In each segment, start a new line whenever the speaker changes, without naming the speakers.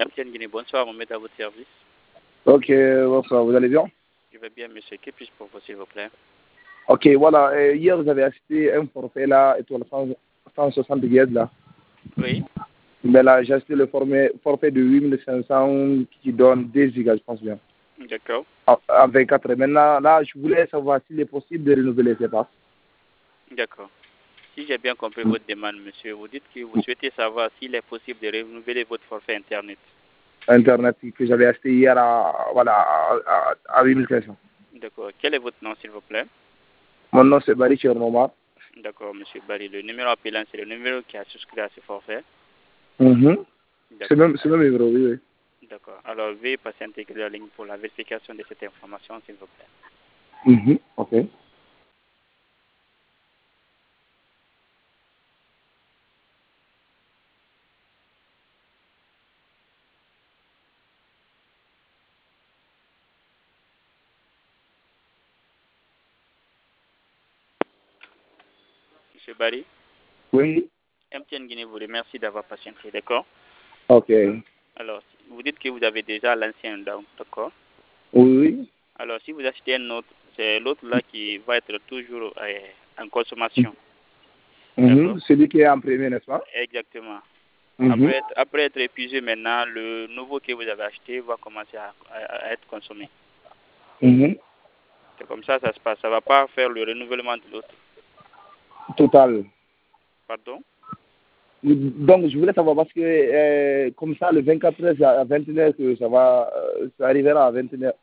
MTN Guinée, bonsoir, on met à votre service.
Ok, bonsoir, vous allez bien?
Je vais bien, monsieur. Que puis-je pour vous, s'il vous plaît?
Ok, voilà. Hier, vous avez acheté un forfait là, étoile 160 guides là.
Oui.
Mais là, j'ai acheté le forfait de 8500 qui donne 2 gigas, je pense bien.
D'accord.
En 24 heures. Maintenant, là, je voulais savoir s'il est possible de renouveler ces passes.
D'accord. Si j'ai bien compris votre demande, monsieur, vous dites que vous souhaitez savoir s'il est possible de renouveler votre forfait Internet.
Internet que j'avais acheté hier à 8500.
D'accord. Quel est votre nom, s'il vous plaît?
Mon nom, c'est Barry Chernomar.
D'accord, monsieur Barry. Le numéro appelant, c'est le numéro qui a souscrit à ce forfait.
C'est même numéro, oui, oui.
D'accord. Alors, veuillez patienter la ligne pour la vérification de cette information, s'il vous plaît.
Ok.
Monsieur Barry?
Oui.
MTN Guinée vous remercie d'avoir patienté, d'accord?
Ok.
Alors, vous dites que vous avez déjà l'ancien, d'accord?
Oui.
Alors, si vous achetez un autre, c'est l'autre là qui va être toujours en consommation. D'accord?
Celui qui est en premier, n'est-ce pas?
Exactement.
Mhm.
Après être épuisé maintenant, le nouveau que vous avez acheté va commencer à être consommé.
Mhm.
C'est comme ça se passe. Ça ne va pas faire le renouvellement de l'autre.
Total.
Pardon?
Donc, je voulais savoir parce que comme ça, le 24 heures à 21 que ça arrivera à 21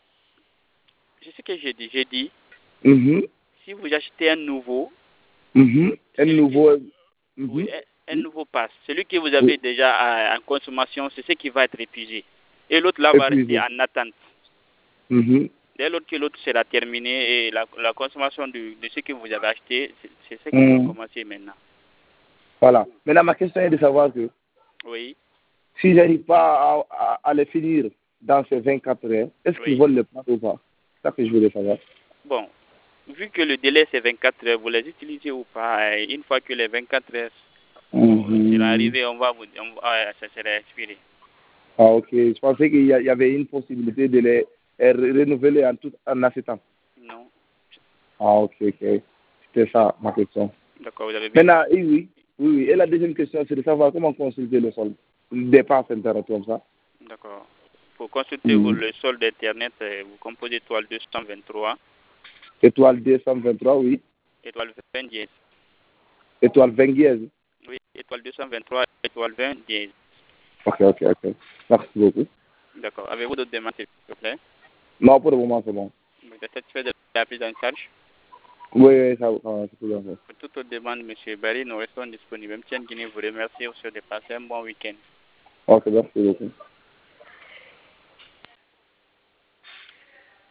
C'est ce que j'ai dit. J'ai dit,
Mhm.
si vous achetez un nouveau,
Mhm. Un nouveau.
oui,
Mhm.
un nouveau pass, celui que vous avez
Oui.
déjà en consommation, c'est ce qui va être épuisé. Et l'autre là va rester
Épuisé.
en attente.
Mhm.
Dès lors que l'autre sera terminé et la consommation de ce que vous avez acheté, c'est ce qui va
Mhm.
commencer maintenant.
Voilà. Maintenant, ma question est de savoir que
Oui,
si je n'arrive pas à le finir dans ces 24 heures, est-ce qu'ils
oui.
vont le prendre ou pas? C'est ça que je voulais savoir.
Bon, vu que le délai c'est 24 heures, vous les utilisez ou pas, une fois que les 24 heures seront arrivées, ça sera expiré.
Ah, ok. Je pensais qu'il y avait une possibilité de les renouveler en acceptant.
Non.
Ah, ok, ok. C'était ça ma question.
D'accord, vous avez bien
Maintenant,
compris.
oui. Et la deuxième question, c'est de savoir comment consulter le solde. Dépense internet comme ça.
D'accord. Pour consulter le solde d'Internet, vous composez étoile 223,
Étoile 223, oui.
étoile 20 dièse.
Étoile 20 dièse.
Oui, étoile 223, étoile 20 dièse.
Ok, ok, ok. Merci beaucoup.
D'accord. Avez-vous d'autres demandes, s'il vous plaît?
Non, pour le moment, c'est bon.
Vous êtes satisfait de la prise en charge?
Oui, ça c'est tout bien fait.
Pour toute autre demande, M. Barry, nous restons disponibles. MTN Guinée vous remercie de passer un bon week-end.
Ok, merci beaucoup.